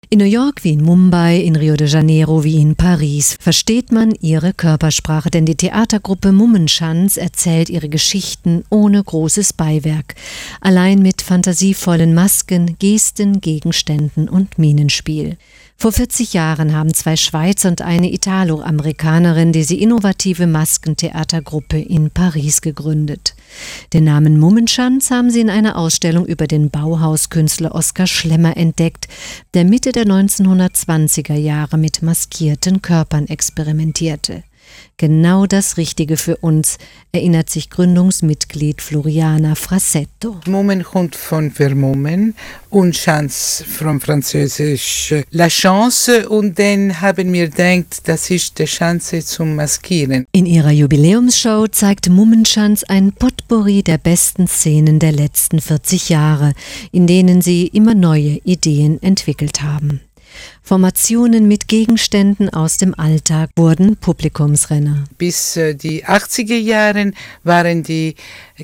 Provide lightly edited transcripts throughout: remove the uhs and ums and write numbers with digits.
In New York wie in Mumbai, in Rio de Janeiro wie in Paris versteht man ihre Körpersprache, denn die Theatergruppe Mummenschanz erzählt ihre Geschichten ohne großes Beiwerk, allein mit fantasievollen Masken, Gesten, Gegenständen und Mienenspiel. Vor 40 Jahren haben 2 Schweizer und eine Italo-Amerikanerin diese innovative Maskentheatergruppe in Paris gegründet. Den Namen Mummenschanz haben sie in einer Ausstellung über den Bauhauskünstler Oskar Schlemmer entdeckt, der Mitte der 1920er Jahre mit maskierten Körpern experimentierte. Genau das Richtige für uns, erinnert sich Gründungsmitglied Floriana Frassetto. Mummen kommt von vermummen und Chance vom Französisch la chance, und dann haben wir gedacht, das ist die Chance zum Maskieren. In ihrer Jubiläumsshow zeigt Mummenschanz ein Potpourri der besten Szenen der letzten 40 Jahre, in denen sie immer neue Ideen entwickelt haben. Formationen mit Gegenständen aus dem Alltag wurden Publikumsrenner. Bis die 80er Jahre waren die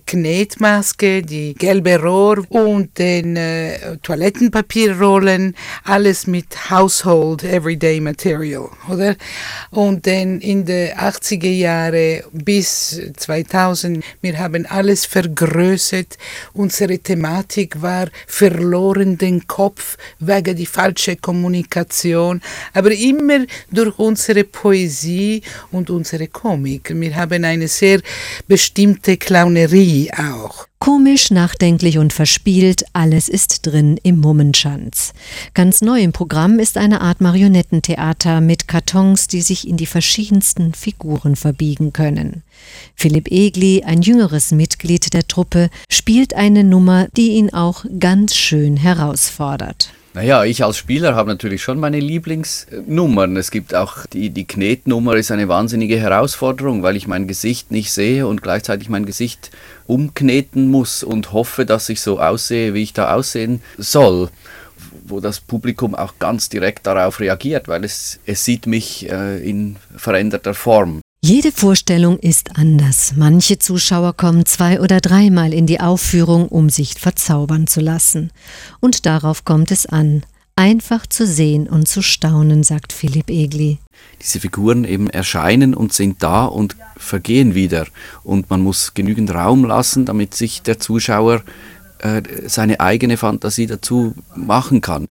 Knetmaske, die gelbe Rohr und den Toilettenpapierrollen, alles mit Household Everyday Material, oder? Und dann in den 80er Jahren bis 2000, wir haben alles vergrößert. Unsere Thematik war verloren den Kopf wegen die falsche Kommunikation, aber immer durch unsere Poesie und unsere Komik. Wir haben eine sehr bestimmte Clownerie auch. Komisch, nachdenklich und verspielt, alles ist drin im Mummenschanz. Ganz neu im Programm ist eine Art Marionettentheater mit Kartons, die sich in die verschiedensten Figuren verbiegen können. Philipp Egli, ein jüngeres Mitglied der Truppe, spielt eine Nummer, die ihn auch ganz schön herausfordert. Naja, ich als Spieler habe natürlich schon meine Lieblingsnummern. Es gibt auch die Knetnummer, ist eine wahnsinnige Herausforderung, weil ich mein Gesicht nicht sehe und gleichzeitig mein Gesicht umkneten muss und hoffe, dass ich so aussehe, wie ich da aussehen soll. Wo das Publikum auch ganz direkt darauf reagiert, weil es sieht mich in veränderter Form. Jede Vorstellung ist anders. Manche Zuschauer kommen 2- oder 3-mal in die Aufführung, um sich verzaubern zu lassen. Und darauf kommt es an, einfach zu sehen und zu staunen, sagt Philipp Egli. Diese Figuren eben erscheinen und sind da und vergehen wieder. Und man muss genügend Raum lassen, damit sich der Zuschauer seine eigene Fantasie dazu machen kann.